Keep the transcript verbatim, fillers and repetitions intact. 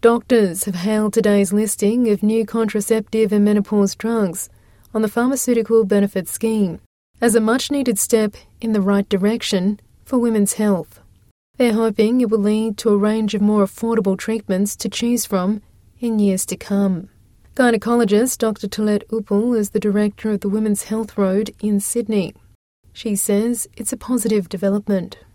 Doctors have hailed today's listing of new contraceptive and menopause drugs on the Pharmaceutical Benefits Scheme as a much-needed step in the right direction for women's health. They're hoping it will lead to a range of more affordable treatments to choose from in years to come. Gynaecologist Doctor Tolette Uppel is the director of the Women's Health Road in Sydney. She says it's a positive development.